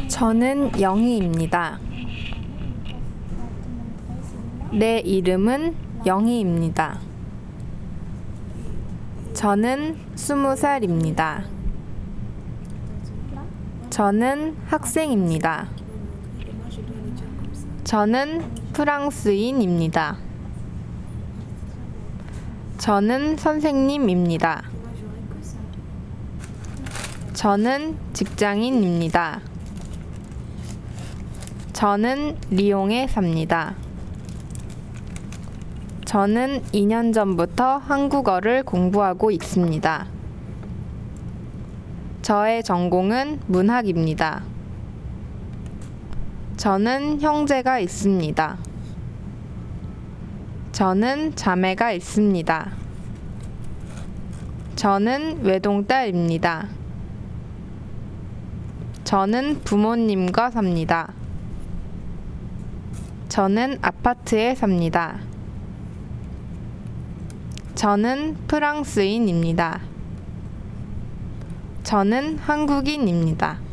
저는 영희입니다. 내 이름은 영희입니다. 저는 20살입니다. 저는 학생입니다. 저는 프랑스인입니다. 저는 선생님입니다. 저는 직장인입니다. 저는 리옹에 삽니다. 저는 2년 전부터 한국어를 공부하고 있습니다. 저의 전공은 문학입니다. 저는 형제가 있습니다. 저는 자매가 있습니다. 저는 외동딸입니다. 저는 부모님과 삽니다. 저는 아파트에 삽니다. 저는 프랑스인입니다. 저는 한국인입니다.